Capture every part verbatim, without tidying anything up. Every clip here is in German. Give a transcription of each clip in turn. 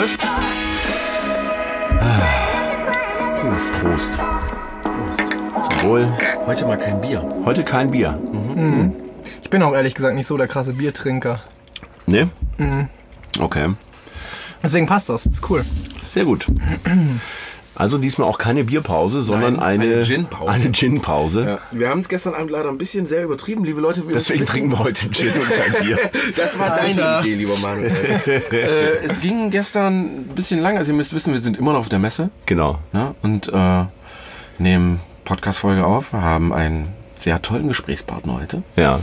läuft. Prost. Prost. Prost. Zum Wohl. Heute mal kein Bier. Heute kein Bier. Mhm. Mhm. Ich bin auch ehrlich gesagt nicht so der krasse Biertrinker. Nee? Mhm. Okay. Deswegen passt das. Ist cool. Sehr gut. Also diesmal auch keine Bierpause, sondern Nein, eine, eine Gin-Pause. Eine Gin-Pause. Ja. Wir haben es gestern Abend leider ein bisschen sehr übertrieben, liebe Leute. Deswegen trinken wir heute Gin und kein Bier. Das war deine Idee, lieber Manuel. äh, es ging gestern ein bisschen lang. Also ihr müsst wissen, wir sind immer noch auf der Messe. Genau. Ne? Und äh, nehmen Podcast-Folge auf. Wir haben einen sehr tollen Gesprächspartner heute. Ja.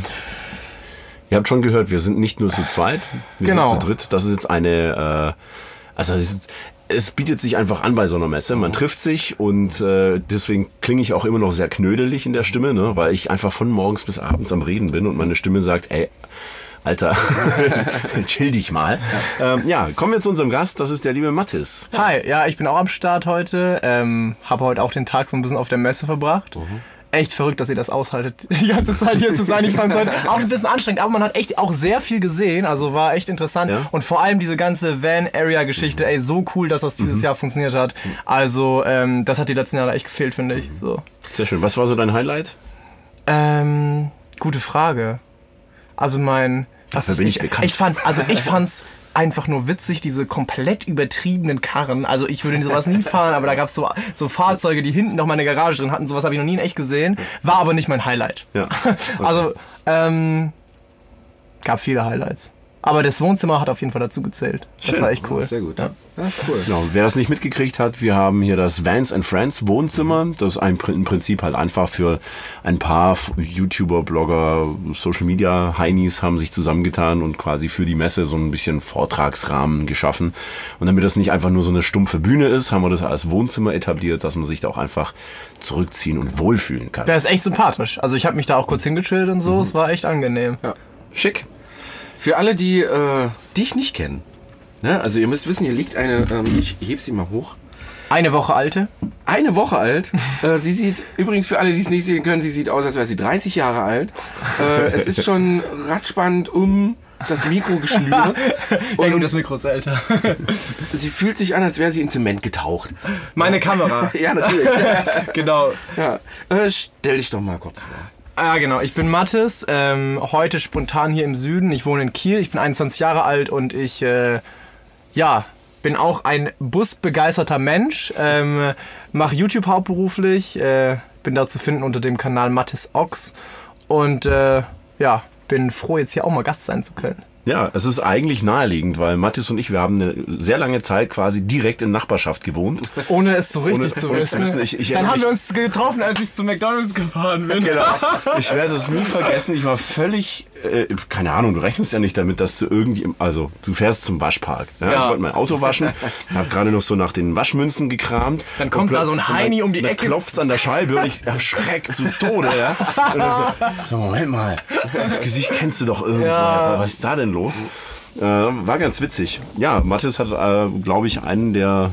Ihr habt schon gehört, wir sind nicht nur zu zweit, wir genau. sind zu dritt. Das ist jetzt eine... Äh, also das ist... Es bietet sich einfach an bei so einer Messe. Man trifft sich und äh, deswegen klinge ich auch immer noch sehr knödelig in der Stimme, ne? Weil ich einfach von morgens bis abends am Reden bin und meine Stimme sagt, ey, Alter, chill dich mal. Ja. Ähm, ja, kommen wir zu unserem Gast, das ist der liebe Mathis. Hi, ja, ich bin auch am Start heute, ähm, habe heute auch den Tag so ein bisschen auf der Messe verbracht. Mhm. Echt verrückt, dass ihr das aushaltet, die ganze Zeit hier zu sein. Ich fand es heute auch ein bisschen anstrengend, aber man hat echt auch sehr viel gesehen, also war echt interessant. Ja. Und vor allem diese ganze Van-Area-Geschichte, ey, so cool, dass das dieses mhm. Jahr funktioniert hat. Also, ähm, das hat die letzten Jahre echt gefehlt, finde ich. So. Sehr schön. Was war so dein Highlight? Ähm, gute Frage. Also mein... Was Dafür bin ich, ich bekannt. Ich fand, also ich fand's einfach nur witzig, diese komplett übertriebenen Karren. Also ich würde sowas nie fahren, aber da gab es so, so Fahrzeuge, die hinten noch mal eine Garage drin hatten. Sowas habe ich noch nie in echt gesehen. War aber nicht mein Highlight. Ja. Okay. Also, ähm, gab viele Highlights. Aber das Wohnzimmer hat auf jeden Fall dazu gezählt. Das Schön. war echt cool. Ja, sehr gut. Ja. Das ist cool. Genau. Wer das nicht mitgekriegt hat, wir haben hier das Vans and Friends Wohnzimmer. Das ist ein, im Prinzip halt einfach für ein paar YouTuber, Blogger, Social Media Heinis haben sich zusammengetan und quasi für die Messe so ein bisschen Vortragsrahmen geschaffen. Und damit das nicht einfach nur so eine stumpfe Bühne ist, haben wir das als Wohnzimmer etabliert, dass man sich da auch einfach zurückziehen und wohlfühlen kann. Das ist echt sympathisch. Also ich habe mich da auch kurz hingechillt und so. Mhm. Es war echt angenehm. Ja. Schick. Für alle, die äh, dich nicht kennen, ne? Also ihr müsst wissen, hier liegt eine, ähm, ich heb sie mal hoch. Eine Woche alte. Eine Woche alt. äh, sie sieht, übrigens für alle, die es nicht sehen können, sie sieht aus, als wäre sie dreißig Jahre alt. Äh, es ist schon ratspannend um das Mikro geschnürt. Und ja, gut, das Mikro ist älter. Sie fühlt sich an, als wäre sie in Zement getaucht. Meine Kamera. Ja, natürlich. Genau. Ja. Äh, stell dich doch mal kurz vor. Ja, genau. Ich bin Mathis, ähm, heute spontan hier im Süden. Ich wohne in Kiel, ich bin einundzwanzig Jahre alt und ich, äh, ja, bin auch ein busbegeisterter Mensch. Ähm, mache YouTube hauptberuflich, äh, bin da zu finden unter dem Kanal Mathis Ochs und äh, ja, bin froh, jetzt hier auch mal Gast sein zu können. Ja, es ist eigentlich naheliegend, weil Mathis und ich, wir haben eine sehr lange Zeit quasi direkt in Nachbarschaft gewohnt. Ohne es so richtig Ohne, zu ohne wissen. wissen. Ich, ich Dann haben mich, wir uns getroffen, als ich zu McDonald's gefahren bin. Genau. Ich werde es nie vergessen. Ich war völlig, äh, keine Ahnung, du rechnest ja nicht damit, dass du irgendwie, also du fährst zum Waschpark. Ja? Ja. Ich wollte mein Auto waschen, habe gerade noch so nach den Waschmünzen gekramt. Dann kommt da so ein Heini um die dann Ecke. Dann klopft's an der Scheibe und ich erschreckt zu Tode. Ja? Und dann so, so, Moment mal, das Gesicht kennst du doch irgendwo. Ja. Was ist da denn los? Äh, war ganz witzig. Ja, Mathis hat, äh, glaube ich, einen der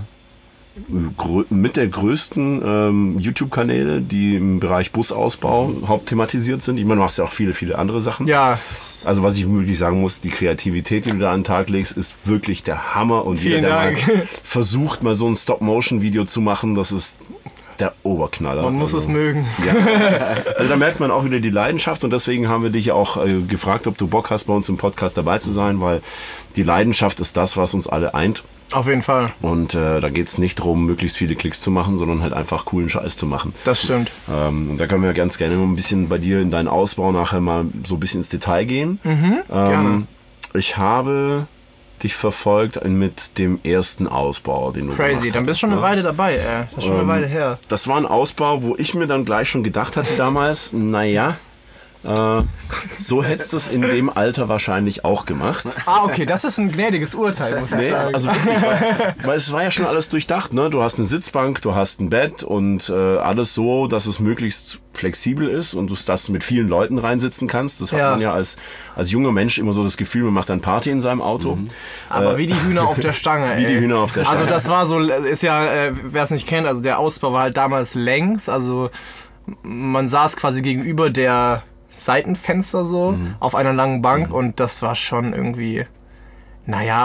grö- mit der größten ähm, YouTube-Kanäle, die im Bereich Busausbau hauptthematisiert sind. Ich meine, du machst ja auch viele, viele andere Sachen. Ja. Also was ich wirklich sagen muss, die Kreativität, die du da an den Tag legst, ist wirklich der Hammer. Und Vielen jeder, der Dank. mal versucht, mal so ein Stop-Motion-Video zu machen, das ist der Oberknaller. Man muss also, es mögen. Ja. Also da merkt man auch wieder die Leidenschaft und deswegen haben wir dich ja auch äh, gefragt, ob du Bock hast, bei uns im Podcast dabei zu sein, weil die Leidenschaft ist das, was uns alle eint. Auf jeden Fall. Und äh, da geht es nicht darum, möglichst viele Klicks zu machen, sondern halt einfach coolen Scheiß zu machen. Das stimmt. Ähm, und da können wir ganz gerne mal ein bisschen bei dir in deinen Ausbau nachher mal so ein bisschen ins Detail gehen. Mhm, ähm, gerne. Ich habe dich verfolgt mit dem ersten Ausbau, den du Crazy, gemacht dann bist du schon eine ne? Weile dabei, ey. Das ist schon Ähm, eine Weile her. Das war ein Ausbau, wo ich mir dann gleich schon gedacht hatte damals, naja, äh, so hättest du es in dem Alter wahrscheinlich auch gemacht. Ah, okay, das ist ein gnädiges Urteil, muss ich Nee, sagen. also wirklich, weil, weil es war ja schon alles durchdacht, ne? Du hast eine Sitzbank, du hast ein Bett und äh, alles so, dass es möglichst flexibel ist und du das mit vielen Leuten reinsitzen kannst. Das hat Ja. man ja als, als junger Mensch immer so das Gefühl, man macht dann Party in seinem Auto. Mhm. Aber äh, wie die Hühner auf der Stange, ey. Wie die Hühner auf der Stange. Also das war so, ist ja, äh, wer es nicht kennt, also der Ausbau war halt damals längs, also man saß quasi gegenüber der Seitenfenster so, mhm. auf einer langen Bank, mhm. und das war schon irgendwie, naja,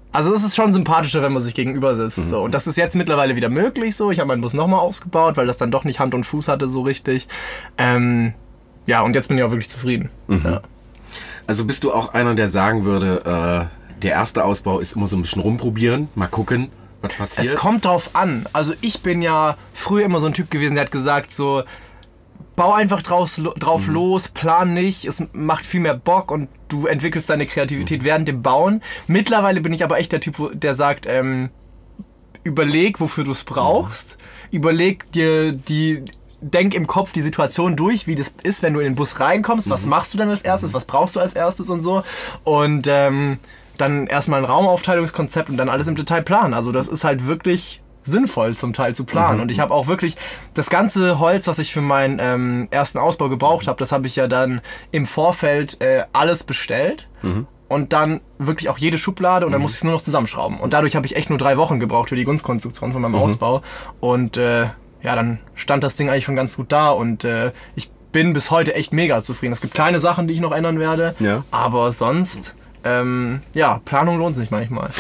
Also es ist schon sympathischer, wenn man sich gegenüber sitzt. Mhm. So. Und das ist jetzt mittlerweile wieder möglich so. Ich habe meinen Bus nochmal ausgebaut, weil das dann doch nicht Hand und Fuß hatte so richtig. Ähm, ja, und jetzt bin ich auch wirklich zufrieden. Mhm. Ja. Also bist du auch einer, der sagen würde, äh, der erste Ausbau ist immer so ein bisschen rumprobieren, mal gucken, was passiert? Es kommt drauf an. Also ich bin ja früher immer so ein Typ gewesen, der hat gesagt so, bau einfach draus, drauf mhm. los, plan nicht, es macht viel mehr Bock und du entwickelst deine Kreativität mhm. während dem Bauen. Mittlerweile bin ich aber echt der Typ, der sagt, ähm, überleg, wofür du es brauchst, mhm. überleg dir die, denk im Kopf die Situation durch, wie das ist, wenn du in den Bus reinkommst, mhm. was machst du dann als erstes, was brauchst du als erstes und so und ähm, dann erstmal ein Raumaufteilungskonzept und dann alles im Detail planen. Also das ist halt wirklich sinnvoll zum Teil zu planen. Mhm. Und ich habe auch wirklich das ganze Holz, was ich für meinen ähm, ersten Ausbau gebraucht habe, das habe ich ja dann im Vorfeld äh, alles bestellt mhm. und dann wirklich auch jede Schublade und dann mhm. musste ich es nur noch zusammenschrauben. Und dadurch habe ich echt nur drei Wochen gebraucht für die Grundkonstruktion von meinem mhm. Ausbau. Und äh, ja, dann stand das Ding eigentlich schon ganz gut da und äh, ich bin bis heute echt mega zufrieden. Es gibt kleine Sachen, die ich noch ändern werde, ja. aber sonst... Ähm, ja, Planung lohnt sich manchmal.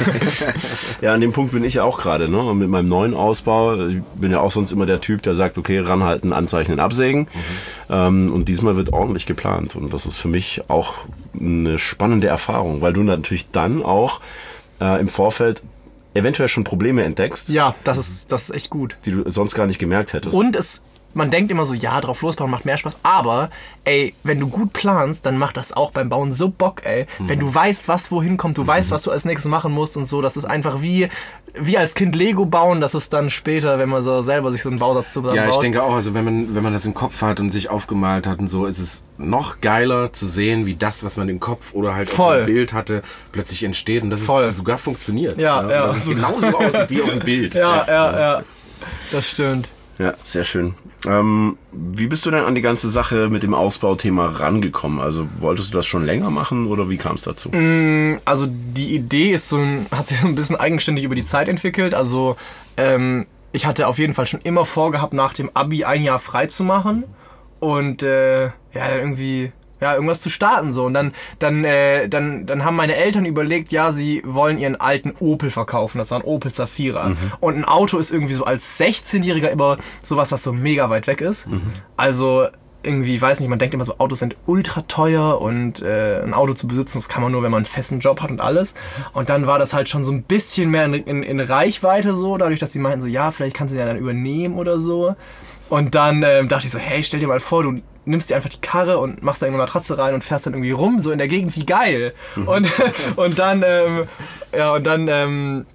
Ja, an dem Punkt bin ich ja auch gerade, ne? Mit meinem neuen Ausbau. Ich bin ja auch sonst immer der Typ, der sagt, okay, ranhalten, anzeichnen, absägen. Mhm. Ähm, und diesmal wird ordentlich geplant. Und das ist für mich auch eine spannende Erfahrung, weil du natürlich dann auch äh, im Vorfeld eventuell schon Probleme entdeckst. Ja, das ist, das ist echt gut. Die du sonst gar nicht gemerkt hättest. Und es... Man denkt immer so, ja, drauf losbauen macht mehr Spaß. Aber, ey, wenn du gut planst, dann macht das auch beim Bauen so Bock, ey. Mhm. Wenn du weißt, was wohin kommt, du mhm. weißt, was du als nächstes machen musst und so. Das ist einfach wie, wie als Kind Lego bauen. Das ist dann später, wenn man so selber sich so einen Bausatz zusammenbaut. Ja, ich denke auch, also wenn man, wenn man das im Kopf hat und sich aufgemalt hat und so, ist es noch geiler zu sehen, wie das, was man im Kopf oder halt Voll. auf dem Bild hatte, plötzlich entsteht und dass Voll. es sogar funktioniert. Ja, ja. ja. Dass es genauso aussieht wie auf dem Bild. Ja, ja, ja, ja. Das stimmt. Ja, sehr schön. Ähm, wie bist du denn an die ganze Sache mit dem Ausbauthema rangekommen? Also wolltest du das schon länger machen oder wie kam es dazu? Also die Idee ist so ein, hat sich so ein bisschen eigenständig über die Zeit entwickelt. Also ähm, ich hatte auf jeden Fall schon immer vorgehabt, nach dem Abi ein Jahr frei zu machen und äh, ja irgendwie... Ja, irgendwas zu starten so. Und dann, dann, äh, dann, dann haben meine Eltern überlegt, ja, sie wollen ihren alten Opel verkaufen. Das war ein Opel Zafira. Mhm. Und ein Auto ist irgendwie so als sechzehnjähriger immer sowas, was so mega weit weg ist. Mhm. Also irgendwie, weiß nicht, man denkt immer so, Autos sind ultra teuer und äh, ein Auto zu besitzen, das kann man nur, wenn man einen festen Job hat und alles. Und dann war das halt schon so ein bisschen mehr in, in, in Reichweite so, dadurch, dass sie meinten so, ja, vielleicht kannst du ja dann übernehmen oder so. Und dann ähm, dachte ich so, hey, stell dir mal vor, du nimmst dir einfach die Karre und machst da eine Matratze rein und fährst dann irgendwie rum, so in der Gegend, wie geil. Mhm. Und, und dann, ähm, ja, und dann, ähm,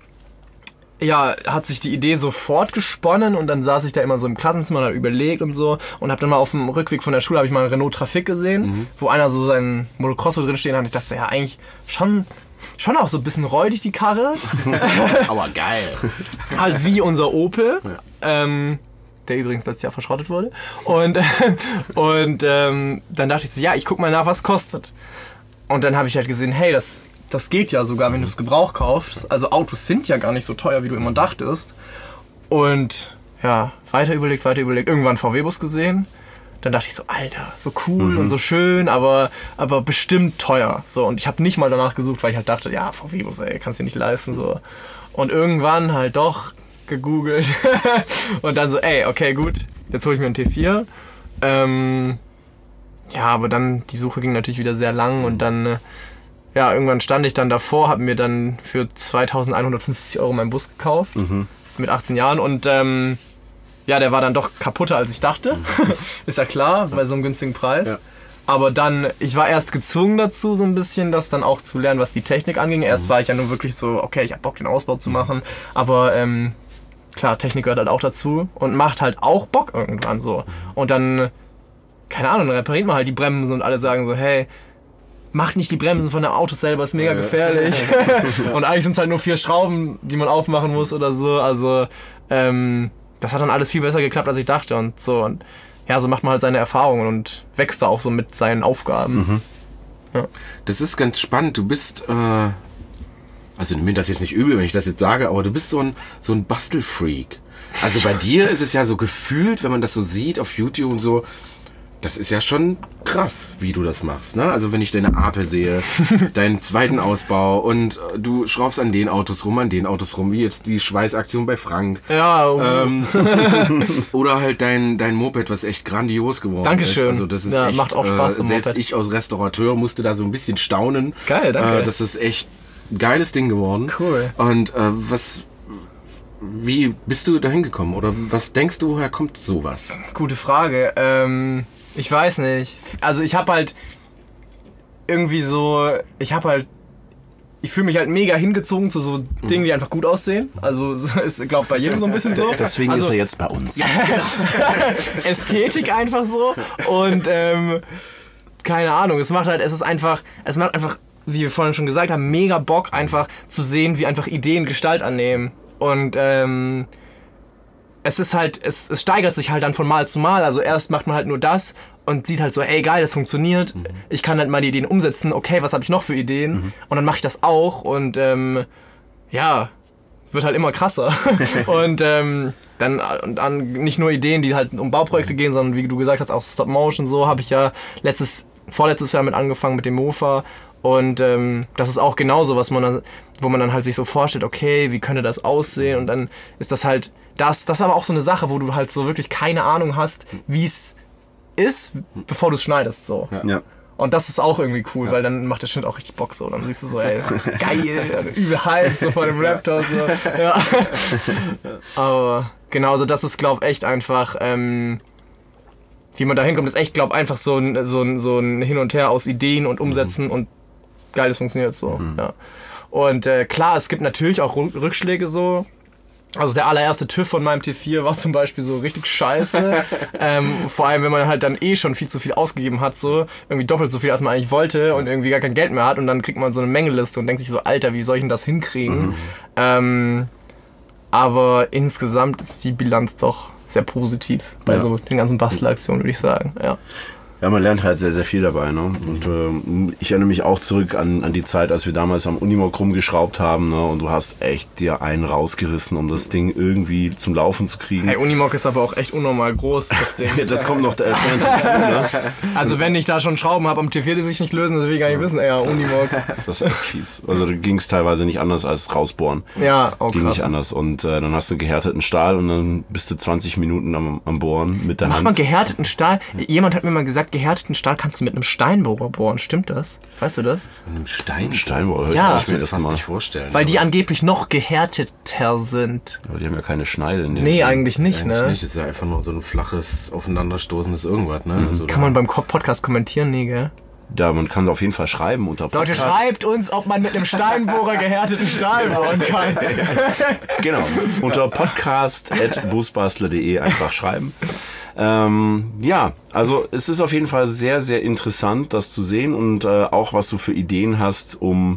ja, hat sich die Idee sofort gesponnen und dann saß ich da immer so im Klassenzimmer und hab überlegt und so und hab dann mal auf dem Rückweg von der Schule, habe ich mal einen Renault Trafic gesehen, mhm. wo einer so seinen Motocross drin stehen hat und ich dachte so, ja, eigentlich schon... Schon auch so ein bisschen räudig, die Karre. Aber geil. Halt wie unser Opel. Ja. Ähm, der übrigens letztes Jahr verschrottet wurde. Und, und ähm, dann dachte ich so, ja, ich guck mal nach, was kostet. Und dann habe ich halt gesehen, hey, das, das geht ja sogar, wenn du es Gebrauch kaufst. Also Autos sind ja gar nicht so teuer, wie du immer dachtest. Und ja, weiter überlegt, weiter überlegt. Irgendwann V W-Bus gesehen. Dann dachte ich so, Alter, so cool mhm. und so schön, aber, aber bestimmt teuer. So, und ich habe nicht mal danach gesucht, weil ich halt dachte, ja, V W-Bus, ey, kannst du dir nicht leisten. So. Und irgendwann halt doch gegoogelt und dann so, ey, okay, gut, jetzt hole ich mir einen T vier. Ähm, ja, aber dann, die Suche ging natürlich wieder sehr lang und dann, ja, irgendwann stand ich dann davor, habe mir dann für zweitausendeinhundertfünfzig Euro meinen Bus gekauft, mhm. mit achtzehn Jahren und ähm, ja, der war dann doch kaputter, als ich dachte. Ist ja klar, bei so einem günstigen Preis. Ja. Aber dann, ich war erst gezwungen dazu, so ein bisschen das dann auch zu lernen, was die Technik anging. Erst mhm. war ich ja nur wirklich so, okay, ich hab Bock, den Ausbau zu machen. Aber ähm, klar, Technik gehört halt auch dazu und macht halt auch Bock irgendwann so. Und dann, keine Ahnung, dann repariert man halt die Bremsen und alle sagen so, hey, mach nicht die Bremsen von dem Auto selber, ist mega gefährlich. Und eigentlich sind es halt nur vier Schrauben, die man aufmachen muss oder so. Also, ähm, das hat dann alles viel besser geklappt, als ich dachte und so. Und ja, so macht man halt seine Erfahrungen und wächst da auch so mit seinen Aufgaben. Mhm. Ja. Das ist ganz spannend. Du bist, äh, also nimm mir das jetzt nicht übel, wenn ich das jetzt sage, aber du bist so ein, so ein Bastelfreak. Also bei dir ist es ja so gefühlt, wenn man das so sieht auf YouTube und so, das ist ja schon krass, wie du das machst, ne? Also wenn ich deine Apel sehe, deinen zweiten Ausbau und äh, du schraubst an den Autos rum, an den Autos rum, wie jetzt die Schweißaktion bei Frank. Ja, um Ähm, oder halt dein, dein Moped, was echt grandios geworden Dankeschön. ist. Also das ist Ja, echt, macht auch Spaß, äh, im selbst Moped. ich als Restaurateur musste da so ein bisschen staunen. Geil, danke. Äh, das ist echt ein geiles Ding geworden. Cool. Und äh, was... Wie bist du dahin gekommen? Oder was denkst du, woher kommt sowas? Gute Frage. Ähm, ich weiß nicht. Also ich habe halt irgendwie so, ich habe halt, ich fühle mich halt mega hingezogen zu so Dingen, die einfach gut aussehen. Also ist, glaube bei jedem so ein bisschen so. Deswegen also, ist er jetzt bei uns. Ästhetik einfach so. Und ähm, keine Ahnung, es macht halt, es ist einfach, es macht einfach, wie wir vorhin schon gesagt haben, mega Bock einfach zu sehen, wie einfach Ideen Gestalt annehmen. Und ähm, es ist halt, es, es steigert sich halt dann von Mal zu Mal. Also erst macht man halt nur das und sieht halt so, ey geil, das funktioniert. Mhm. Ich kann halt mal die Ideen umsetzen. Okay, was habe ich noch für Ideen? Mhm. Und dann mache ich das auch und ähm, ja, wird halt immer krasser. und ähm, dann und an nicht nur Ideen, die halt um Bauprojekte gehen, sondern wie du gesagt hast, auch Stop-Motion so, habe ich ja letztes, vorletztes Jahr mit angefangen mit dem Mofa. Und ähm, das ist auch genauso, was man dann, wo man dann halt sich so vorstellt, okay, wie könnte das aussehen? Und dann ist das halt, das, das ist aber auch so eine Sache, wo du halt so wirklich keine Ahnung hast, wie es ist, bevor du es schneidest. So. Ja. Ja. Und das ist auch irgendwie cool, ja. Weil dann macht der Schnitt auch richtig Bock so. Dann siehst du so, ey, geil, übel Hype so vor dem Raptor. So. Ja. Aber genau, so das ist, glaube ich, echt einfach, ähm, wie man da hinkommt, ist echt, glaube ich, einfach so ein, so, ein, so ein Hin und Her aus Ideen und Umsetzen mhm. und geil, das funktioniert so. Mhm. Ja. Und äh, klar, es gibt natürlich auch Rückschläge so. Also der allererste TÜV von meinem T vier war zum Beispiel so richtig scheiße. ähm, vor allem, wenn man halt dann eh schon viel zu viel ausgegeben hat, so irgendwie doppelt so viel, als man eigentlich wollte und irgendwie gar kein Geld mehr hat und dann kriegt man so eine Mängeliste und denkt sich so, Alter, wie soll ich denn das hinkriegen? Mhm. Ähm, aber insgesamt ist die Bilanz doch sehr positiv bei ja. so den ganzen Bastelaktionen, würde ich sagen. Ja. Ja, man lernt halt sehr, sehr viel dabei. Ne? Und äh, ich erinnere mich auch zurück an, an die Zeit, als wir damals am Unimog rumgeschraubt haben. Ne? Und du hast echt dir einen rausgerissen, um das Ding irgendwie zum Laufen zu kriegen. Hey, Unimog ist aber auch echt unnormal groß, das Ding. Das kommt noch erschwerend dazu. Ne? Also wenn ich da schon Schrauben habe am T vier, die sich nicht lösen, das will ich gar nicht wissen. Ey, ja, Unimog. Das ist echt fies. Also da ging es teilweise nicht anders als rausbohren. Ja, auch Ging krass. nicht anders. Und äh, dann hast du gehärteten Stahl und dann bist du zwanzig Minuten am, am Bohren mit der Macht Hand. man gehärteten Stahl? Jemand hat mir mal gesagt, gehärteten Stahl kannst du mit einem Steinbohrer bohren. Stimmt das? Weißt du das? Mit einem Stein? Steinbohrer, hör Ja. ich mir das fast mal. nicht vorstellen. Weil die angeblich noch gehärteter sind. Aber die haben ja keine Schneide. In dem Nee, Sinn. eigentlich nicht, Eigentlich ne? nicht, das ist ja einfach nur so ein flaches, aufeinanderstoßendes irgendwas, ne? Mhm. Also Kann da- man beim Podcast kommentieren? Nee, gell? Ja, man kann auf jeden Fall schreiben unter Leute, Podcast. schreibt uns, ob man mit einem Steinbohrer gehärteten Stahl bohren kann. Genau, unter podcast at busbastler punkt de einfach schreiben. Ähm, ja, also es ist auf jeden Fall sehr, sehr interessant, das zu sehen und äh, auch, was du für Ideen hast, um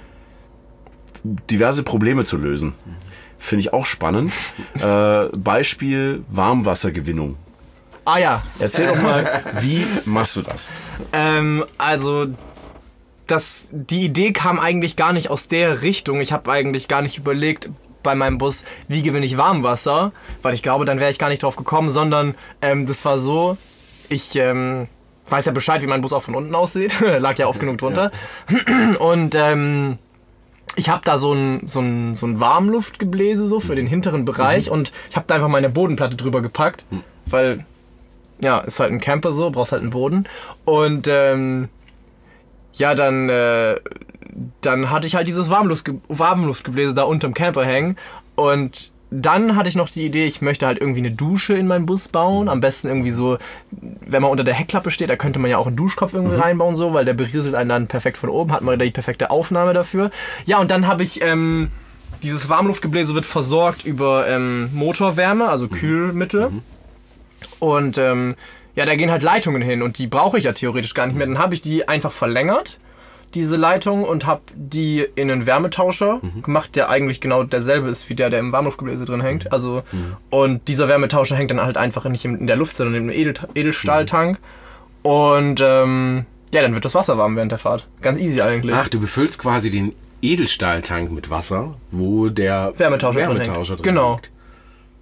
diverse Probleme zu lösen. Finde ich auch spannend. Äh, Beispiel Warmwassergewinnung. Ah ja, Erzähl doch mal, wie machst du das? ähm, also das, die Idee kam eigentlich gar nicht aus der Richtung. Ich habe eigentlich gar nicht überlegt bei meinem Bus, wie gewinne ich Warmwasser, weil ich glaube, dann wäre ich gar nicht drauf gekommen, sondern ähm, das war so, ich ähm, weiß ja Bescheid, wie mein Bus auch von unten aussieht, lag ja oft genug drunter und ähm, ich habe da so ein, so, ein, so ein Warmluftgebläse so für den hinteren Bereich und ich habe da einfach meine Bodenplatte drüber gepackt, weil ja, ist halt ein Camper so, brauchst halt einen Boden und ähm, ja, dann, äh, dann hatte ich halt dieses Warmluftge- Warmluftgebläse da unterm Camper hängen und dann hatte ich noch die Idee, ich möchte halt irgendwie eine Dusche in meinen Bus bauen. Am besten irgendwie so, wenn man unter der Heckklappe steht, da könnte man ja auch einen Duschkopf irgendwie mhm. reinbauen, so, weil der berieselt einen dann perfekt von oben, hat man da die perfekte Aufnahme dafür. Ja, und dann habe ich, ähm, dieses Warmluftgebläse wird versorgt über ähm, Motorwärme, also Kühlmittel. Mhm. Und ähm, ja, da gehen halt Leitungen hin und die brauche ich ja theoretisch gar nicht mehr. Dann habe ich die einfach verlängert, diese Leitung, und habe die in einen Wärmetauscher mhm. gemacht, der eigentlich genau derselbe ist wie der, der im Warmluftgebläse drin hängt. Also mhm. und dieser Wärmetauscher hängt dann halt einfach nicht in der Luft, sondern im Edel- Edelstahltank. Mhm. Und ähm, ja, dann wird das Wasser warm während der Fahrt. Ganz easy eigentlich. Ach, du befüllst quasi den Edelstahltank mit Wasser, wo der Wärmetauscher, Wärmetauscher drin hängt. Genau. liegt.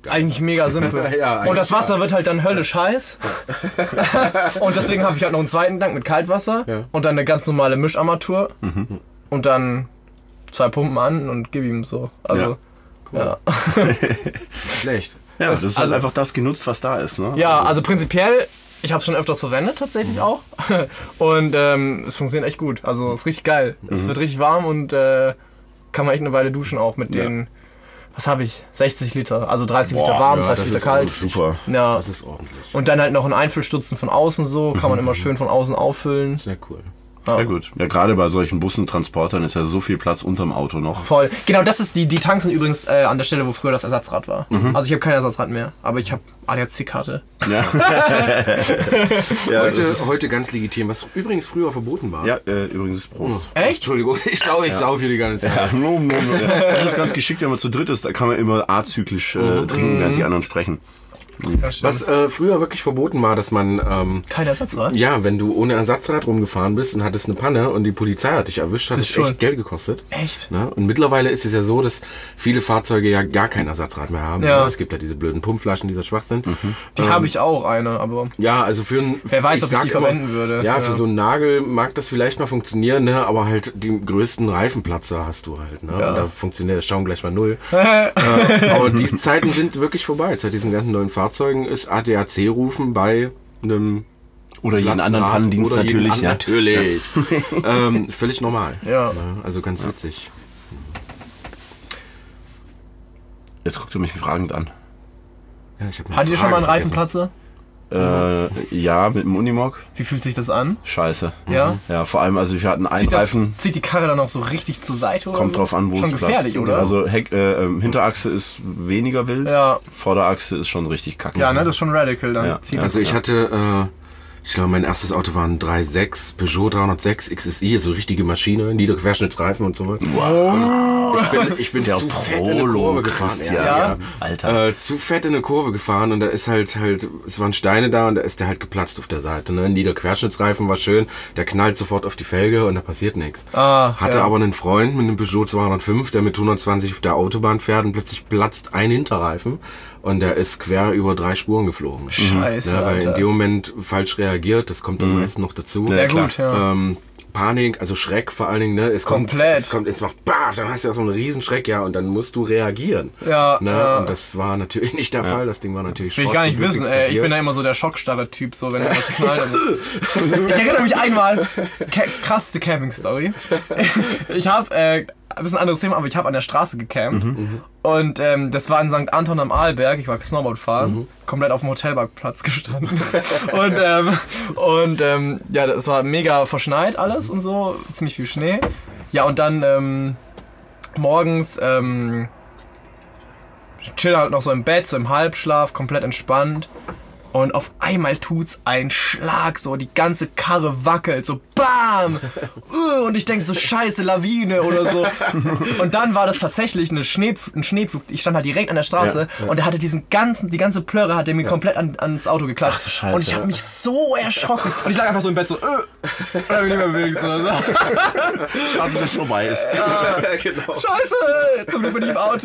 Eigentlich mega simpel. Ja, eigentlich und das Wasser wird halt dann höllisch heiß. Und deswegen habe ich halt noch einen zweiten Tank mit Kaltwasser. Ja. Und dann eine ganz normale Mischarmatur. Mhm. Und dann zwei Pumpen an und gib ihm so. Also, Ja. ja. Schlecht. Ja, das ist also- halt einfach das genutzt, was da ist. Ne? Ja, also prinzipiell, ich habe es schon öfters verwendet, tatsächlich auch. Und ähm, es funktioniert echt gut. Also es ist richtig geil. Es wird richtig warm und äh, kann man echt eine Weile duschen auch mit Ja. den, was habe ich, sechzig Liter. Also dreißig Liter Boah, warm, ja, dreißig das Liter ist kalt. Super. Ja. Das ist ordentlich. Und dann halt noch ein Einfüllstutzen von außen so, kann man immer schön von außen auffüllen. Sehr cool. Sehr gut. Ja, gerade bei solchen Bussen, Transportern ist ja so viel Platz unterm Auto noch. Voll. Genau, das ist die, die Tanks sind übrigens äh, an der Stelle, wo früher das Ersatzrad war. Also ich habe kein Ersatzrad mehr, aber ich habe A D A C-Karte. Ja, ja, Heute, das ist, heute ganz legitim, was übrigens früher verboten war. ja äh, übrigens Prost. Echt? Entschuldigung, ich glaube, ich sauf hier die ganze Zeit. Ja, no, no, no. Ja, das ist ganz geschickt, wenn man zu dritt ist, da kann man immer azyklisch äh, trinken, während die anderen sprechen. Was äh, früher wirklich verboten war, dass man, ähm, Kein Ersatzrad? ja, wenn du ohne Ersatzrad rumgefahren bist und hattest eine Panne und die Polizei hat dich erwischt, hat Ist es schon- echt Geld gekostet. Echt? Ne? Und mittlerweile ist es ja so, dass viele Fahrzeuge ja gar kein Ersatzrad mehr haben. Ja. Ne? Es gibt ja diese blöden Pumpflaschen, dieser Schwachsinn. Die habe ich auch eine, aber Ja, also für einen... Wer weiß, ob ich sag die verwenden würde. Ja, Ja. für so einen Nagel mag das vielleicht mal funktionieren, ne? Aber halt die größten Reifenplatzer hast du halt. Ne? Ja. Und da funktioniert der Schaum gleich mal null. äh, aber diese Zeiten sind wirklich vorbei. Seit diesen ganzen neuen Fahrzeugen ist A D A C rufen bei einem Oder jeden anderen Platzenrad Pannendienst oder jeden natürlich. an- Ja. Natürlich. ähm, völlig normal. Ja. Ne? Also ganz witzig. Jetzt guckt ihr mich fragend an. Ja, ich hab eine hattet ihr schon mal einen Frage vergessen. Reifenplatzer? Äh, ja, mit dem Unimog. Wie fühlt sich das an? Scheiße. Ja? Ja, vor allem, also wir hatten einen Zieht, das, Reifen. zieht die Karre dann auch so richtig zur Seite oder Kommt so? drauf an, wo Schon es gefährlich, Platz. oder? Also Heck, äh, ähm, Hinterachse ist weniger wild. Ja. Vorderachse ist schon richtig kacke. Ja, ne, das ist schon radical dann. Ja. Zieht Also das. ich hatte, äh, ich glaube, mein erstes Auto war ein drei sechs Peugeot dreihundertsechs X S I, so richtige Maschine, niederquerschnittsreifen und so weiter. Wow. Ich bin, ich bin Der zu fett in eine Prolo, Kurve gefahren. Christian. Ja, Ja. ja. Alter. Äh, zu fett in eine Kurve gefahren und da ist halt halt, es waren Steine da und da ist der halt geplatzt auf der Seite. Ne? Niederquerschnittsreifen war schön, der knallt sofort auf die Felge und da passiert nichts. Ah, Hatte ja. aber einen Freund mit einem Peugeot zweihundertfünf, der mit hundertzwanzig auf der Autobahn fährt und plötzlich platzt ein Hinterreifen und der ist quer über drei Spuren geflogen. Scheiße, Ne, weil in Alter. dem Moment falsch reagiert, das kommt dann meistens noch dazu. Ja, klar. gut, ja. Ähm, Panik, also Schreck vor allen Dingen, ne? Es Komplett. Kommt, es kommt, es macht baf, dann hast du ja so einen riesen Schreck, ja, und dann musst du reagieren. Ja, Ne? ja. Und das war natürlich nicht der Fall, das Ding war natürlich Will ich Schrott, gar zum nicht Glück wissen, nichts ey. Ich passiert. bin da immer so der Schockstarre-Typ, so wenn irgendwas knallt. Also. Ich erinnere mich einmal, Ca- krasseste Camping-Story. Ich habe, äh, ein bisschen anderes Thema, aber ich habe an der Straße gecampt. Und ähm, das war in Sankt Anton am Arlberg. Ich war Snowboard fahren, komplett auf dem Hotelparkplatz gestanden. und ähm, und ähm, ja, das war mega verschneit alles und so, ziemlich viel Schnee. Ja, und dann ähm, morgens ähm, chill halt noch so im Bett, so im Halbschlaf, komplett entspannt. Und auf einmal tut's einen Schlag, so die ganze Karre wackelt, so BAM! Uh, Und ich denke so, scheiße, Lawine oder so. Und dann war das tatsächlich eine Schnee, ein Schneepflug. Ich stand halt direkt an der Straße Ja, und er hatte diesen ganzen, die ganze Plörre hat er mir komplett an, ans Auto geklatscht. Ach du Scheiße, und ich habe ja. mich so erschrocken. Und ich lag einfach so im Bett so, äh, und hab mich nicht mehr bewegt. So. Schade, dass es vorbei ist. genau. Scheiße, zum Glück bin ich im Auto.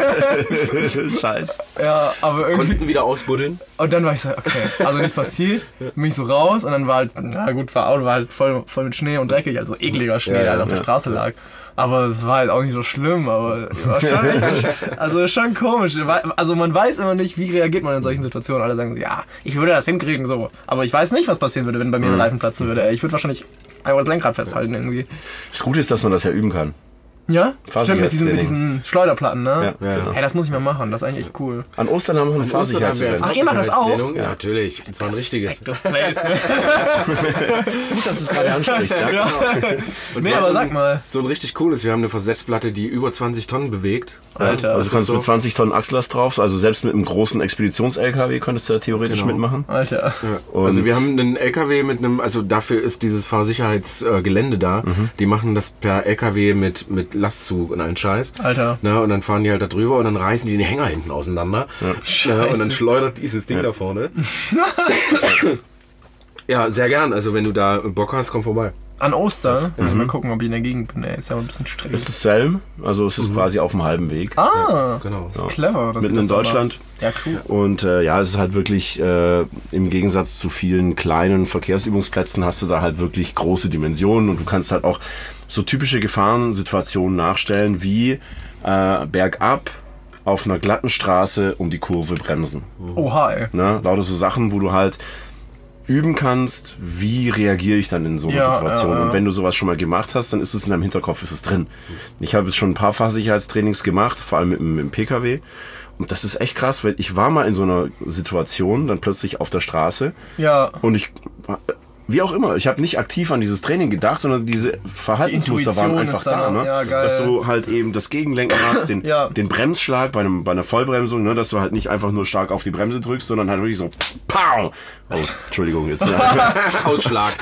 Scheiß. Ja, aber irgendwie. Konnten wieder ausbuddeln. Und dann war ich so, okay, also nichts passiert, bin ich so raus und dann war halt, na gut, war Auto war halt voll, voll mit Schnee und dreckig, also ekliger Schnee, Ja, der halt ja, auf der ja. Straße lag. Aber es war halt auch nicht so schlimm, aber war schon echt, also schon komisch. Also man weiß immer nicht, wie reagiert man in solchen Situationen. Alle sagen so, ja, ich würde das hinkriegen, so. Aber ich weiß nicht, was passieren würde, wenn bei mir ein Reifen platzen würde. Ey, ich würde wahrscheinlich einfach das Lenkrad festhalten irgendwie. Das Gute ist, dass man das ja üben kann. Ja? Stimmt, mit diesen, mit Fahrsicherheitstraining. diesen Schleuderplatten, ne? Ja, Ja, ja. Hey, das muss ich mal machen, das ist eigentlich echt cool. An Ostern haben wir noch ein Ostern haben wir Fahrsicherheitsrennen. Ach, ihr macht das auch? Fahrsicherheitstraining. Ja, natürlich. Und zwar ein richtiges. Das Place. Gut, dass du es gerade ansprichst. Ja? Und Nee, zwar aber so sag ein- mal. So ein richtig cooles. Wir haben eine Versetzplatte, die über zwanzig Tonnen bewegt. Alter. Also du kannst so. mit zwanzig Tonnen Achslast drauf, also selbst mit einem großen Expeditions-L K W könntest du da theoretisch Genau. mitmachen. Alter. Ja. Also wir haben einen L K W mit einem, also dafür ist dieses Fahrsicherheitsgelände da. Mhm. Die machen das per L K W mit, mit Lastzug und allen Scheiß. Alter. Na, und dann fahren die halt da drüber und dann reißen die den Hänger hinten auseinander. Ja, und dann Scheiße. schleudert dieses Ding Ja. da vorne. Ja, sehr gern. Also wenn du da Bock hast, komm vorbei. An Ostern? Das, ja. Mal gucken, ob ich in der Gegend bin. Ey, ist ja ein bisschen streng. Es ist Selm, also es ist mhm. quasi auf dem halben Weg. Ah, ja, genau. Das ist clever. Mitten in Deutschland. Ja, cool. Und äh, ja, es ist halt wirklich, äh, im Gegensatz zu vielen kleinen Verkehrsübungsplätzen hast du da halt wirklich große Dimensionen und du kannst halt auch so typische Gefahrensituationen nachstellen wie äh, bergab auf einer glatten Straße um die Kurve bremsen. Oha, ey. Ne? Lauter so Sachen, wo du halt üben kannst, wie reagiere ich dann in so einer ja, Situation. Ja, ja. Und wenn du sowas schon mal gemacht hast, dann ist es in deinem Hinterkopf, ist es drin. Ich habe jetzt schon ein paar Fahrsicherheitstrainings gemacht, vor allem mit, mit dem P K W. Und das ist echt krass, weil ich war mal in so einer Situation, dann plötzlich auf der Straße. Ja. Und ich, wie auch immer, ich habe nicht aktiv an dieses Training gedacht, sondern diese Verhaltensmuster die waren einfach da. Ne? Ja, dass du halt eben das Gegenlenken hast, den, ja. den Bremsschlag bei, einem, bei einer Vollbremsung, ne? Dass du halt nicht einfach nur stark auf die Bremse drückst, sondern halt wirklich so pow! Oh, Entschuldigung jetzt. Ausschlag.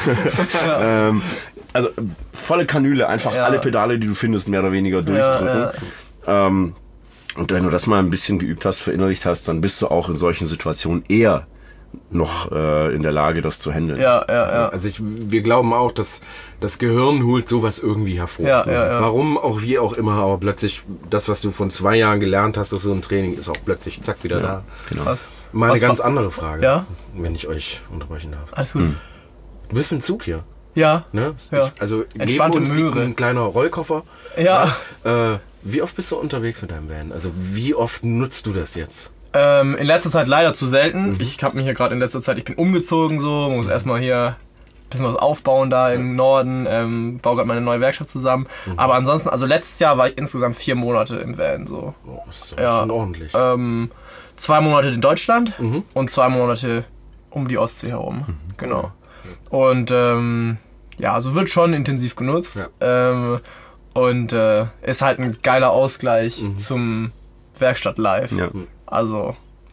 ähm, also volle Kanüle, einfach ja. alle Pedale, die du findest, mehr oder weniger durchdrücken. Ja, ja. Ähm, und wenn du das mal ein bisschen geübt hast, verinnerlicht hast, dann bist du auch in solchen Situationen eher noch äh, in der Lage, das zu handeln. Ja, ja, ja. Also ich, wir glauben auch, dass das Gehirn holt sowas irgendwie hervor. Ja, ja, ja. Warum auch wie auch immer, aber plötzlich das, was du von zwei Jahren gelernt hast aus so einem Training, ist auch plötzlich zack wieder ja, da. Genau. Was? Mal eine was ganz war? andere Frage, ja? wenn ich euch unterbrechen darf. Alles gut. Hm. Du bist mit dem Zug hier. Ja. Ne? ja. Also entspannte neben uns liegt Möhre. ein kleiner Rollkoffer. Ja. ja. Äh, wie oft bist du unterwegs mit deinem Van? Also wie oft nutzt du das jetzt? Ähm, in letzter Zeit leider zu selten. Mhm. Ich habe mich hier gerade in letzter Zeit, ich bin umgezogen so, muss erstmal hier ein bisschen was aufbauen da im Norden, ähm, baue gerade meine neue Werkstatt zusammen. Mhm. Aber ansonsten, also letztes Jahr war ich insgesamt vier Monate im Van so. Oh, ist ja, schon ordentlich. Ähm, zwei Monate in Deutschland mhm. und zwei Monate um die Ostsee herum. Mhm. Genau. Und ähm, ja, also wird schon intensiv genutzt. Ja. Ähm, und äh, ist halt ein geiler Ausgleich mhm. zum Werkstatt Live. Ja. Also,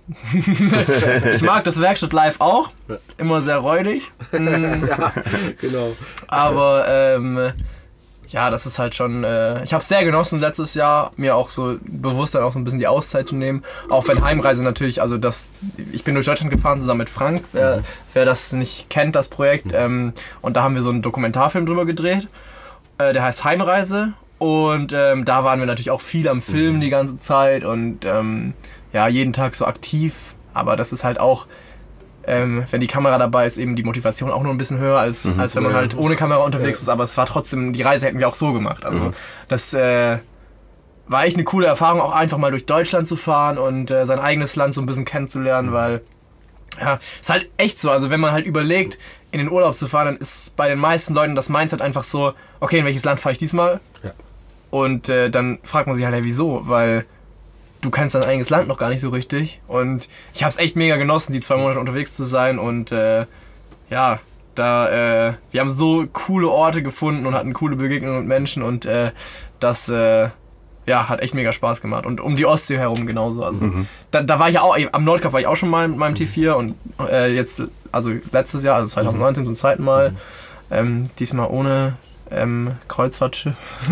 ich mag das Werkstatt Live auch. Immer sehr räudig. Ja, genau. Aber, ähm, ja, das ist halt schon, äh, ich habe es sehr genossen letztes Jahr, mir auch so bewusst dann auch so ein bisschen die Auszeit zu nehmen. Auch wenn Heimreise natürlich, also das, ich bin durch Deutschland gefahren zusammen mit Frank, wer, mhm. wer das nicht kennt, das Projekt. Mhm. Ähm, und da haben wir so einen Dokumentarfilm drüber gedreht. Äh, der heißt Heimreise. Und ähm, da waren wir natürlich auch viel am Filmen mhm. die ganze Zeit und ähm, ja, jeden Tag so aktiv. Aber das ist halt auch, ähm, wenn die Kamera dabei ist, eben die Motivation auch nur ein bisschen höher, als, mhm. als wenn man halt ohne Kamera unterwegs ja. ist. Aber es war trotzdem, die Reise hätten wir auch so gemacht. Also mhm. das äh, war echt eine coole Erfahrung, auch einfach mal durch Deutschland zu fahren und äh, sein eigenes Land so ein bisschen kennenzulernen, mhm. weil ja, ist halt echt so. Also wenn man halt überlegt, in den Urlaub zu fahren, dann ist bei den meisten Leuten das Mindset einfach so, okay, in welches Land fahre ich diesmal? Ja. Und äh, dann fragt man sich halt, ja, wieso? Weil du kennst dein eigenes Land noch gar nicht so richtig. Und ich habe es echt mega genossen, die zwei Monate unterwegs zu sein. Und äh, ja, da, äh, wir haben so coole Orte gefunden und hatten coole Begegnungen mit Menschen. Und äh, das äh, ja, hat echt mega Spaß gemacht. Und um die Ostsee herum genauso. Also mhm. da, da war ich ja auch, am Nordkap war ich auch schon mal mit meinem T vier. Und äh, jetzt, also letztes Jahr, also zwanzig neunzehn mhm. zum zweiten Mal. Mhm. Ähm, diesmal ohne ähm, Kreuzfahrtschiff.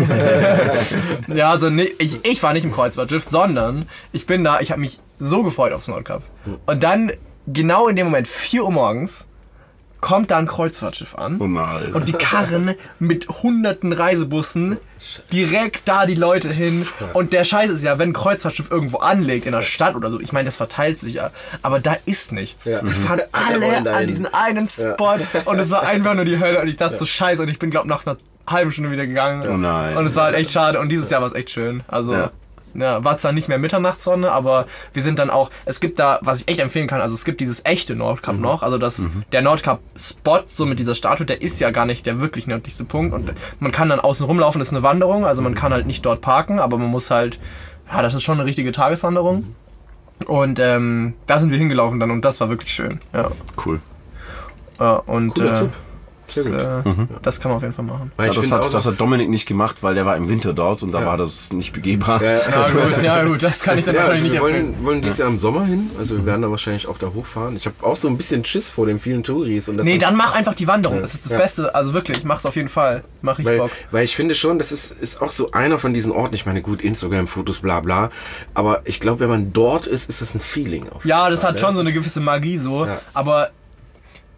Ja, also nee, ich, ich war nicht im Kreuzfahrtschiff, sondern ich bin da, ich habe mich so gefreut aufs Nordkap. Und dann, genau in dem Moment, vier Uhr morgens, kommt da ein Kreuzfahrtschiff an. Oh nein. Und die karren mit hunderten Reisebussen direkt da die Leute hin. Und der Scheiß ist ja, wenn ein Kreuzfahrtschiff irgendwo anlegt in der Stadt oder so, ich meine, das verteilt sich ja, aber da ist nichts. Ja. Die fahren alle an diesen einen Spot ja. und es war einfach nur die Hölle und ich dachte ja. so scheiße und ich bin glaube nach einer halben Stunde wieder gegangen. Oh nein. Und es war halt echt schade und dieses Jahr war es echt schön. Also ja. Ja, war zwar nicht mehr Mitternachtssonne, aber wir sind dann auch, es gibt da, was ich echt empfehlen kann, also es gibt dieses echte Nordkap mhm. noch, also das, mhm. der Nordkap-Spot, so mit dieser Statue, der ist ja gar nicht der wirklich nördlichste Punkt und man kann dann außen rumlaufen, das ist eine Wanderung, also man kann halt nicht dort parken, aber man muss halt, ja, das ist schon eine richtige Tageswanderung und ähm, da sind wir hingelaufen dann und das war wirklich schön, ja. Cool. Ja, und Cooler äh, Tipp. Das, äh, mhm. das kann man auf jeden Fall machen. Ja, das, hat, das hat Dominik nicht gemacht, weil der war im Winter dort und da ja. war das nicht begehbar. Ja, ja, gut, ja gut, das kann ich dann ja, wahrscheinlich also nicht wir empfehlen. wollen, wollen dieses Jahr im Sommer hin, also wir werden da wahrscheinlich auch da hochfahren. Ich habe auch so ein bisschen Schiss vor den vielen Touris. Und das nee, dann mach einfach die Wanderung, ja. das ist das ja. Beste, also wirklich, mach's auf jeden Fall, mach ich weil, Bock. Weil ich finde schon, das ist, ist auch so einer von diesen Orten, ich meine gut, Instagram-Fotos, bla bla, aber ich glaube, wenn man dort ist, ist das ein Feeling. Auf ja, das Fall, hat schon ja. so eine gewisse Magie so, ja. aber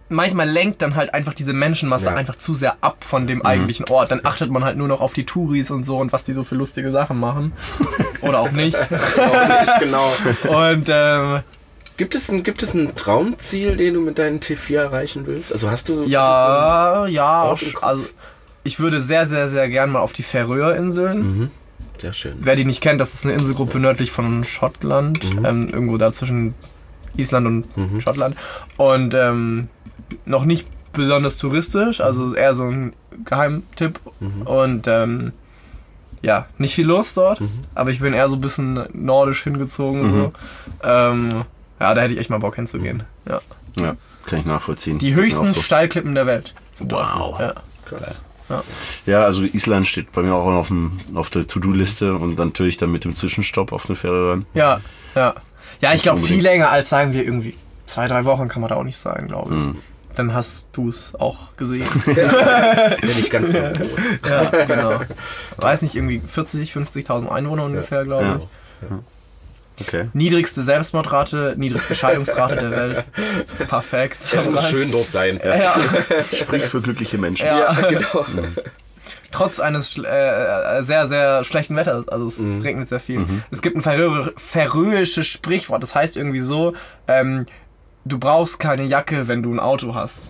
manchmal lenkt dann halt einfach diese Menschenmasse Ja. einfach zu sehr ab von dem eigentlichen Ort. Dann achtet man halt nur noch auf die Touris und so und was die so für lustige Sachen machen. Oder auch nicht. Auch nicht, genau. Und ähm, Gibt es, ein, gibt es ein Traumziel, den du mit deinen T vier erreichen willst? Also hast du... ja, ja, Ort im Kopf? also ich würde sehr, sehr, sehr gern mal auf die Färöerinseln. Mhm. Sehr schön. Wer die nicht kennt, das ist eine Inselgruppe nördlich von Schottland, ähm, irgendwo da zwischen Island und Mhm. Schottland. Und ähm, noch nicht besonders touristisch, also eher so ein Geheimtipp. Mhm. Und ähm, ja, nicht viel los dort, aber ich bin eher so ein bisschen nordisch hingezogen. Mhm. So. Ähm, ja, da hätte ich echt mal Bock hinzugehen. Ja. Ja, kann ich nachvollziehen. Die höchsten Auch so. Steilklippen der Welt. sind dort. Wow. Ja. Krass. Ja, also Island steht bei mir auch auf, dem, auf der To-Do-Liste und dann natürlich dann mit dem Zwischenstopp auf den Färöern. Ja, ja. Ja, ich glaube, viel unbedingt. länger als sagen wir irgendwie zwei, drei Wochen kann man da auch nicht sein, glaube ich. Mhm. Dann hast du es auch gesehen. Ja, nicht ganz so groß. Ja, genau. Weiß nicht, irgendwie vierzig, fünfzigtausend Einwohner ungefähr, glaube Ja. ich. Okay. Niedrigste Selbstmordrate, niedrigste Scheidungsrate der Welt. Perfekt. Es muss schön dort sein. Ja, Sprich für glückliche Menschen. ja. Genau. Trotz eines schl- äh, sehr, sehr schlechten Wetters. Also es Mhm. regnet sehr viel. Es gibt ein färö färöisches Sprichwort, das heißt irgendwie so, ähm, du brauchst keine Jacke, wenn du ein Auto hast.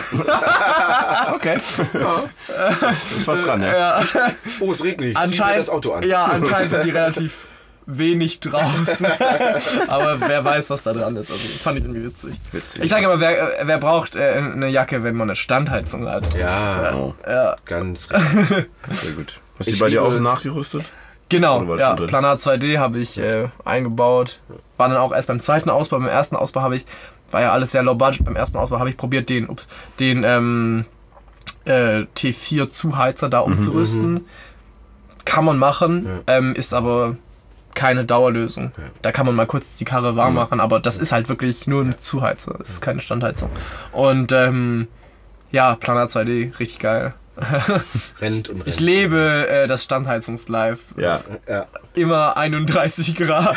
Okay. Ist was dran, ja. Ja, Oh, es regnet. Zieh dir anscheinend, das Auto an. Ja, anscheinend sind die relativ wenig draußen. Aber wer weiß, was da dran ist. Also fand ich irgendwie witzig. Witzig. Ich sage aber, wer, wer braucht äh, eine Jacke, wenn man eine Standheizung hat? Ja, Oh, Ja. ganz richtig. sehr gut. Hast du Ich bei dir liebe- auch nachgerüstet? Genau, Oder war ja, schon drin? Planar zwei D habe ich äh, eingebaut. War dann auch erst beim zweiten Ausbau. Beim ersten Ausbau habe ich, war ja alles sehr low budget, beim ersten Ausbau habe ich probiert, den, ups, den ähm, äh, T vier Zuheizer da umzurüsten. Kann man machen, ähm, ist aber keine Dauerlösung. Da kann man mal kurz die Karre warm machen, aber das ist halt wirklich nur ein Zuheizer, es ist keine Standheizung. Und ähm, ja, Planar zwei D, richtig geil. Rennt und rennt. Ich lebe äh, das Standheizungslife. Ja. Ja. Immer einunddreißig Grad.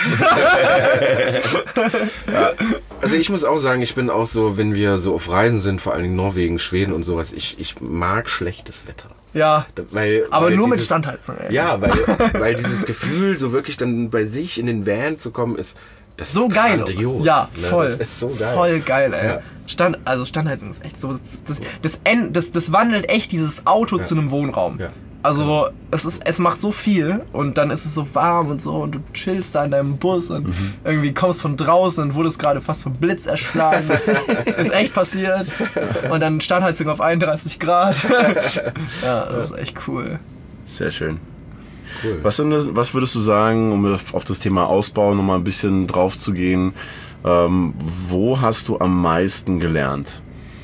Also ich muss auch sagen, ich bin auch so, wenn wir so auf Reisen sind, vor allen Dingen Norwegen, Schweden und sowas, ich, ich mag schlechtes Wetter. Ja, Da- Weil, aber weil nur mit dieses- Standheizung, ey. Ja, weil, weil dieses Gefühl, so wirklich dann bei sich in den Van zu kommen, ist das So ist geil. grandios. Ja, ne? voll. Das ist so geil. Voll geil, ey. Ja. Stand, also Standheizung ist echt so. Das, das, das, en- das, das wandelt echt dieses Auto zu einem Wohnraum. Ja. Also es, ist, es macht so viel und dann ist es so warm und so und du chillst da in deinem Bus und Mhm. irgendwie kommst von draußen und wurdest gerade fast vom Blitz erschlagen. Ist echt passiert. Und dann Standheizung auf einunddreißig Grad. Ja, das ist echt cool. Sehr schön. Cool. Was, denn, das- was würdest du sagen, um auf das Thema Ausbau nochmal ein bisschen drauf zu gehen, ähm, wo hast du am meisten gelernt?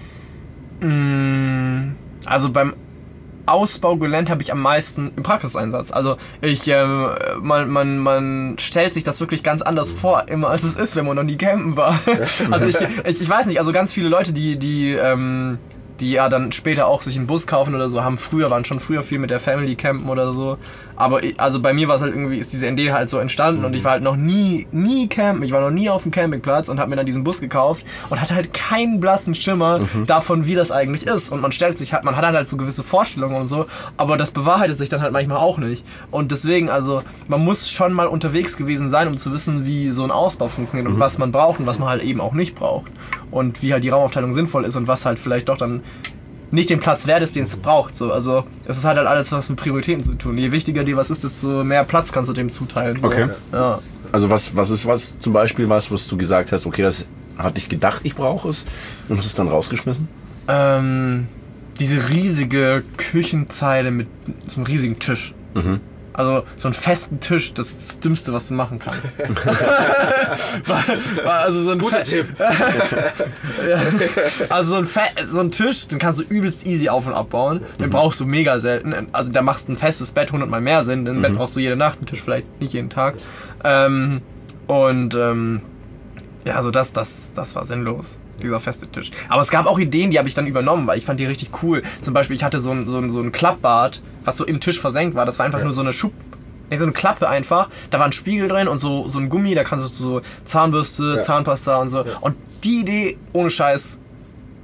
Also beim Ausbau gelernt habe ich am meisten im Praxiseinsatz. Also ich, ähm, man, man, man stellt sich das wirklich ganz anders vor, immer als es ist, wenn man noch nie campen war. Also ich, ich, ich weiß nicht, also ganz viele Leute, die, die, ähm, die ja dann später auch sich einen Bus kaufen oder so, haben früher, waren schon früher viel mit der Family campen oder so. Aber ich, also bei mir war es halt irgendwie, ist diese Idee halt so entstanden und ich war halt noch nie, nie campen. Ich war noch nie auf dem Campingplatz und habe mir dann diesen Bus gekauft und hatte halt keinen blassen Schimmer davon, wie das eigentlich ist. Und man stellt sich halt, man hat halt so gewisse Vorstellungen und so, aber das bewahrheitet sich dann halt manchmal auch nicht. Und deswegen, also man muss schon mal unterwegs gewesen sein, um zu wissen, wie so ein Ausbau funktioniert und was man braucht und was man halt eben auch nicht braucht. Und wie halt die Raumaufteilung sinnvoll ist und was halt vielleicht doch dann nicht den Platz wert ist, den es braucht. So. Also es ist halt, halt alles was mit Prioritäten zu tun. Je wichtiger dir was ist, desto mehr Platz kannst du dem zuteilen. So. Okay. Ja. Also was, was ist was zum Beispiel was, was du gesagt hast, okay, das hatte ich gedacht, ich brauche es und hast es dann rausgeschmissen? Ähm, diese riesige Küchenzeile mit so einem riesigen Tisch. Mhm. Also so einen festen Tisch, das ist das Dümmste, was du machen kannst. war, war also so ein Guter Fe- Tipp. Ja. Also so ein, Fe so ein Tisch, den kannst du übelst easy auf- und abbauen. Den brauchst du mega selten. Also da machst ein festes Bett hundertmal mehr Sinn. Denn ein Bett brauchst du jede Nacht, einen Tisch vielleicht nicht jeden Tag. Ähm, und ähm, ja, also das, das, das war sinnlos, dieser feste Tisch. Aber es gab auch Ideen, die habe ich dann übernommen, weil ich fand die richtig cool. Zum Beispiel, ich hatte so ein, so ein, so ein Klappbad, was so im Tisch versenkt war. Das war einfach Ja. nur so eine Schub... Nee, so eine Klappe einfach. Da war ein Spiegel drin und so, so ein Gummi, da kannst du so Zahnbürste, Ja. Zahnpasta und so. Und die Idee, ohne Scheiß,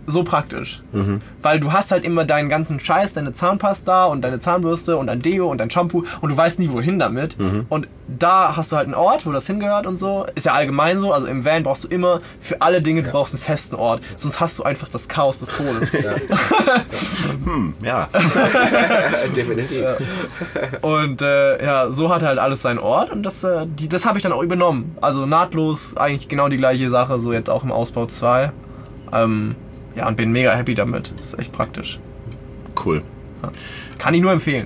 so praktisch. Mhm. Weil du hast halt immer deinen ganzen Scheiß, deine Zahnpasta und deine Zahnbürste und dein Deo und dein Shampoo und du weißt nie, wohin damit. Mhm. Und da hast du halt einen Ort, wo das hingehört und so. Ist ja allgemein so. Also im Van brauchst du immer für alle Dinge, du ja. brauchst einen festen Ort. Sonst hast du einfach das Chaos des Todes. Ja. hm, ja. Definitiv. Ja. Und äh, ja, so hat halt alles seinen Ort und das, äh, die, das habe ich dann auch übernommen. Also nahtlos, eigentlich genau die gleiche Sache, so jetzt auch im Ausbau zwei. Ähm, Ja, und bin mega happy damit. Das ist echt praktisch. Cool. Ja. Kann ich nur empfehlen.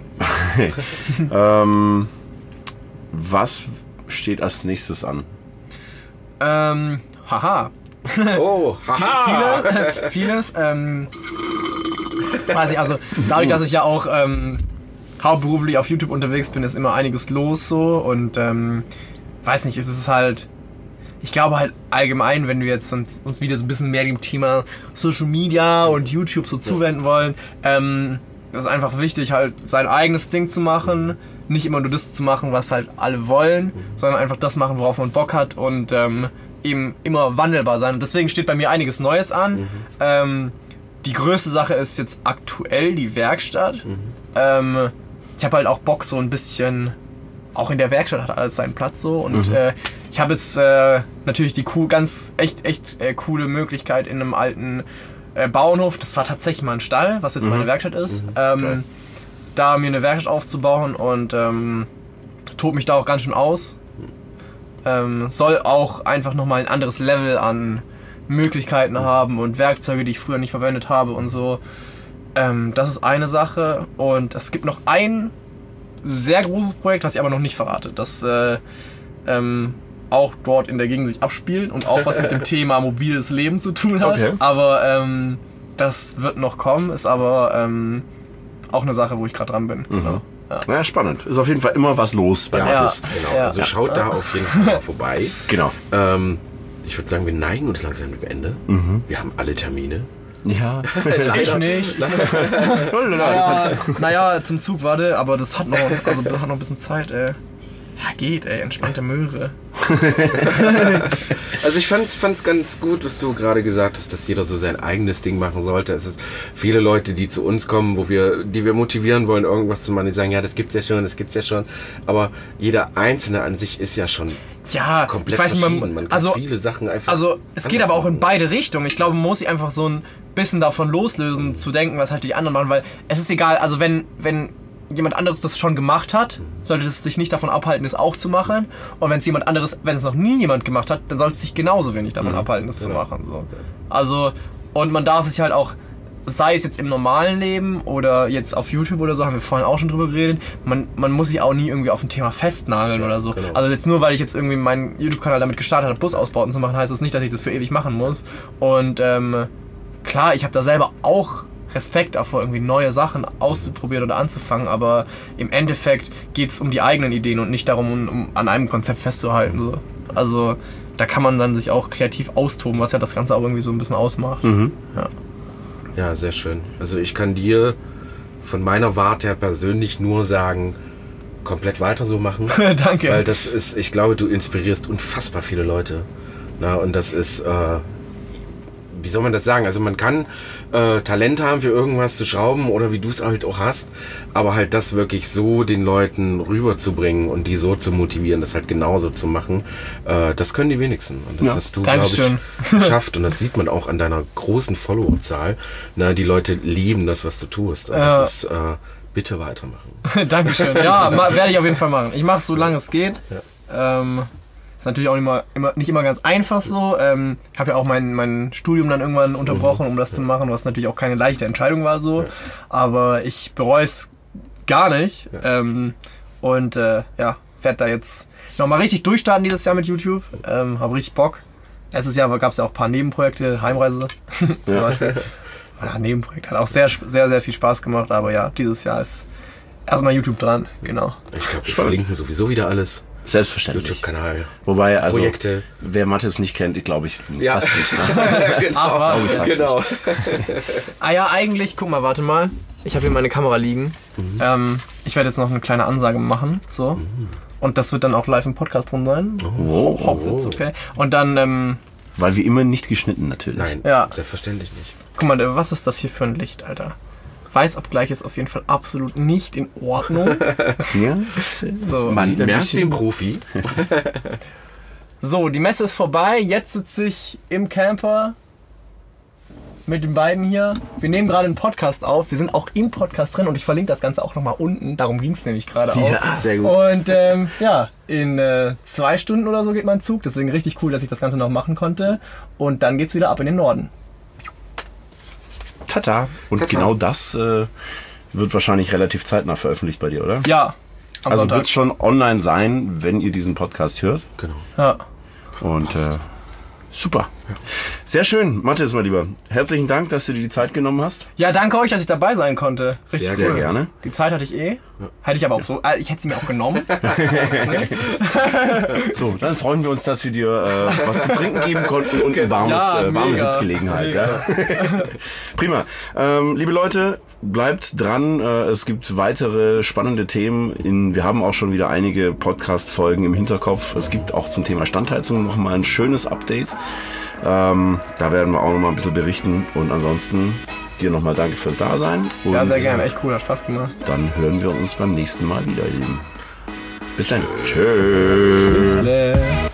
ähm, was steht als nächstes an? Ähm, haha. Oh, haha. Vieles. vieles ähm, weiß ich, also dadurch, dass ich ja auch ähm, hauptberuflich auf YouTube unterwegs bin, ist immer einiges los so und ähm, weiß nicht, es ist halt... Ich glaube halt allgemein, wenn wir jetzt uns wieder so ein bisschen mehr dem Thema Social Media und YouTube so zuwenden wollen, ähm, das ist einfach wichtig, halt sein eigenes Ding zu machen, nicht immer nur das zu machen, was halt alle wollen, sondern einfach das machen, worauf man Bock hat und ähm, eben immer wandelbar sein. Und deswegen steht bei mir einiges Neues an. Mhm. Ähm, die größte Sache ist jetzt aktuell die Werkstatt. Mhm. Ähm, ich habe halt auch Bock so ein bisschen... Auch in der Werkstatt hat alles seinen Platz so und mhm. äh, ich habe jetzt äh, natürlich die cool, ganz echt echt äh, coole Möglichkeit in einem alten äh, Bauernhof. Das war tatsächlich mal ein Stall, was jetzt mhm. meine Werkstatt ist. Mhm. Ähm, okay. Da mir eine Werkstatt aufzubauen und ähm, tob mich da auch ganz schön aus. Ähm, soll auch einfach nochmal ein anderes Level an Möglichkeiten mhm. haben und Werkzeuge, die ich früher nicht verwendet habe und so. Ähm, das ist eine Sache und es gibt noch ein sehr großes Projekt, was ich aber noch nicht verrate, das äh, ähm, auch dort in der Gegend sich abspielt und auch was mit dem Thema mobiles Leben zu tun hat. Okay. Aber ähm, das wird noch kommen, ist aber ähm, auch eine Sache, wo ich gerade dran bin. Mhm. Genau. Ja. ja, spannend. Ist auf jeden Fall immer was los bei ja, Mathis. Ja, genau. Ja. Also schaut ja. da auf jeden Fall mal vorbei. Genau. Ähm, ich würde sagen, wir neigen uns langsam dem Ende. Mhm. Wir haben alle Termine. Ja, ich nicht. naja, naja, zum Zug, warte, aber das hat noch, also das hat noch ein bisschen Zeit, ey. Ja, geht, ey, entspannte Möhre. Also ich fand's, fand's ganz gut, was du gerade gesagt hast, dass jeder so sein eigenes Ding machen sollte. Es ist viele Leute, die zu uns kommen, wo wir, die wir motivieren wollen, irgendwas zu machen, die sagen, ja, das gibt's ja schon, das gibt's ja schon. Aber jeder Einzelne an sich ist ja schon ja, komplett ich weiß nicht, verschieden. man, Man kann also, viele Sachen einfach... Also es geht aber auch in beide Richtungen. Ich glaube, man muss sich einfach so ein bisschen davon loslösen, zu denken, was halt die anderen machen, weil es ist egal, also wenn, wenn jemand anderes das schon gemacht hat, sollte es sich nicht davon abhalten, das auch zu machen. Und wenn es jemand anderes, wenn es noch nie jemand gemacht hat, dann sollte es sich genauso wenig davon mhm. abhalten, das ja. zu machen. So. Also, und man darf sich halt auch, sei es jetzt im normalen Leben oder jetzt auf YouTube oder so, haben wir vorhin auch schon drüber geredet, man, man muss sich auch nie irgendwie auf ein Thema festnageln ja, oder so. Genau. Also jetzt nur, weil ich jetzt irgendwie meinen YouTube-Kanal damit gestartet habe, Busausbauten zu machen, heißt das nicht, dass ich das für ewig machen muss. Und ähm, klar, ich habe da selber auch Respekt davor, irgendwie neue Sachen auszuprobieren oder anzufangen, aber im Endeffekt geht es um die eigenen Ideen und nicht darum, um, um an einem Konzept festzuhalten. So. Also da kann man dann sich auch kreativ austoben, was ja das Ganze auch irgendwie so ein bisschen ausmacht. Mhm. Ja. Ja, sehr schön. Also ich kann dir von meiner Warte her persönlich nur sagen, komplett weiter so machen. Danke. Weil das ist, ich glaube, du inspirierst unfassbar viele Leute. Na, und das ist, äh, wie soll man das sagen? Also man kann äh, Talent haben für irgendwas zu schrauben oder wie du es halt auch hast, aber halt das wirklich so den Leuten rüberzubringen und die so zu motivieren, das halt genauso zu machen, äh, das können die wenigsten. Und das ja, hast du, glaube ich, geschafft. Und das sieht man auch an deiner großen Followerzahl. Na, die Leute lieben das, was du tust. Und ja. das ist, äh, bitte weitermachen. Dankeschön. Ja, werde ich auf jeden Fall machen. Ich mache es, solange es geht. Ja. Ähm, ist natürlich auch nicht immer, immer, nicht immer ganz einfach so. Ähm, ich habe ja auch mein, mein Studium dann irgendwann unterbrochen, um das zu machen, was natürlich auch keine leichte Entscheidung war so. Ja. Aber ich bereue es gar nicht. Ja. Ähm, und äh, ja, werde da jetzt nochmal richtig durchstarten dieses Jahr mit YouTube. Ähm, habe richtig Bock. Letztes Jahr gab es ja auch ein paar Nebenprojekte, Heimreise zum ja. Beispiel. Ja, Nebenprojekt hat auch sehr, sehr, sehr viel Spaß gemacht. Aber ja, dieses Jahr ist erstmal YouTube dran. Genau. Ich glaube, wir verlinken sowieso wieder alles. Selbstverständlich. YouTube-Kanal. Wobei, also, Projekte. Wer Mathis nicht kennt, glaube ich ja. fast nicht. Ne? genau. Ach, was, fast genau. Nicht. Ah ja, eigentlich, guck mal, warte mal. Ich habe hier meine Kamera liegen. Mhm. Ähm, ich werde jetzt noch eine kleine Ansage machen. So. Mhm. Und das wird dann auch live im Podcast drin sein. Oh. Hauptwitz, okay. Und dann, ähm, weil wie immer nicht geschnitten natürlich. Nein, ja. selbstverständlich nicht. Guck mal, was ist das hier für ein Licht, Alter? Weißabgleich ist auf jeden Fall absolut nicht in Ordnung. Ja? So. Man merkt den Profi. So, die Messe ist vorbei. Jetzt sitze ich im Camper mit den beiden hier. Wir nehmen gerade einen Podcast auf. Wir sind auch im Podcast drin und ich verlinke das Ganze auch nochmal unten. Darum ging es nämlich gerade auch. Ja, sehr gut. Und ähm, ja, in äh, zwei Stunden oder so geht mein Zug. Deswegen richtig cool, dass ich das Ganze noch machen konnte. Und dann geht's wieder ab in den Norden. Tata. Und Tata. genau das äh, wird wahrscheinlich relativ zeitnah veröffentlicht bei dir, oder? Ja. Am Also Sonntag. wird es schon online sein, wenn ihr diesen Podcast hört. Genau. Ja. Und äh, super. Sehr schön, Mathis, mein Lieber. Herzlichen Dank, dass du dir die Zeit genommen hast. ja, danke euch, dass ich dabei sein konnte. Richtig Sehr Sehr cool. gerne. Die Zeit hatte ich eh. Hätte ich aber auch so. Äh, ich hätte sie mir auch genommen. So, dann freuen wir uns, dass wir dir äh, was zu trinken geben konnten und eine warmes, Ja, äh, warme mega. Sitzgelegenheit. Ja. Prima. Ähm, liebe Leute, bleibt dran. Äh, es gibt weitere spannende Themen. In, wir haben auch schon wieder einige Podcast-Folgen im Hinterkopf. Es gibt auch zum Thema Standheizung noch mal ein schönes Update. Ähm, da werden wir auch noch mal ein bisschen berichten. Und ansonsten dir noch mal danke fürs Dasein. Und Ja, sehr gerne. Echt cool. Hat Spaß gemacht. dann hören wir uns beim nächsten Mal wieder, ihr Lieben. Bis dann. Tschüss. Tschüss.